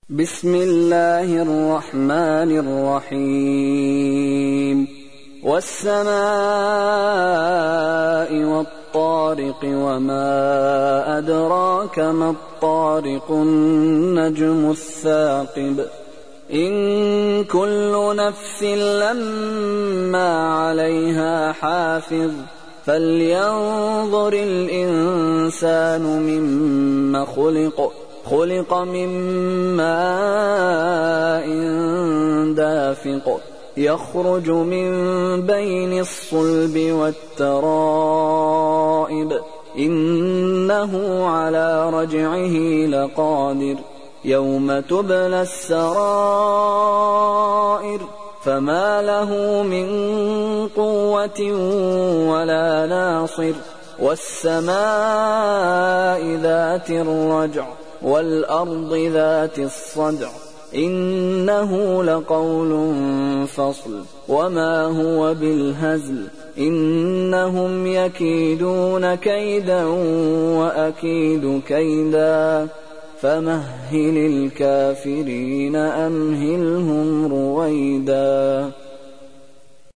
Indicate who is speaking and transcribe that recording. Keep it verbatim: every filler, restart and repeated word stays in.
Speaker 1: بسم الله الرحمن الرحيم والسماء والطارق وما أدراك ما الطارق النجم الثاقب إن كل نفس لما عليها حافظ فلينظر الإنسان مما خلق خلق من ماء دافق يخرج من بين الصلب والترائب إنه على رجعه لقادر يوم تبلى السرائر فما له من قوة ولا ناصر والسماء ذات الرجع والأرض ذات الصدع إنه لقول فصل وما هو بالهزل إنهم يكيدون كيدا وأكيد كيدا فمهل الكافرين أمهلهم رويدا.